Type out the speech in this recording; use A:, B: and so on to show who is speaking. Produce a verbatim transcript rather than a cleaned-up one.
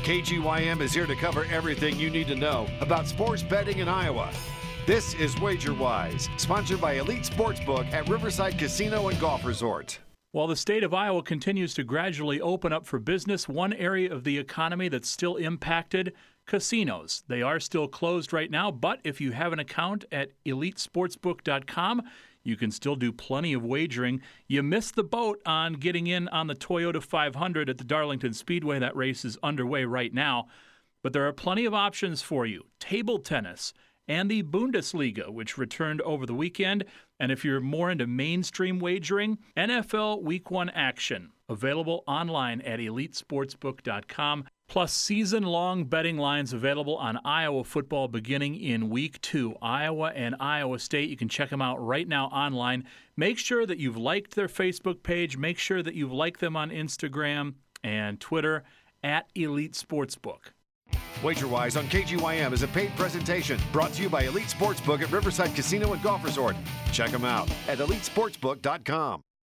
A: K G Y M is here to cover everything you need to know about sports betting in Iowa. This is WagerWise, sponsored by Elite Sportsbook at Riverside Casino and Golf Resort.
B: While the state of Iowa continues to gradually open up for business, one area of the economy that's still impacted, casinos. They are still closed right now, but if you have an account at elite sportsbook dot com, you can still do plenty of wagering. You missed the boat on getting in on the Toyota five hundred at the Darlington Speedway. That race is underway right now. But there are plenty of options for you. Table tennis and the Bundesliga, which returned over the weekend. And if you're more into mainstream wagering, N F L Week one action, available online at elite sportsbook dot com. Plus season-long betting lines available on Iowa football beginning in Week two. Iowa and Iowa State, you can check them out right now online. Make sure that you've liked their Facebook page. Make sure that you've liked them on Instagram and Twitter at Elite Sportsbook.
A: WagerWise on K G Y M is a paid presentation brought to you by Elite Sportsbook at Riverside Casino and Golf Resort. Check them out at elite sportsbook dot com.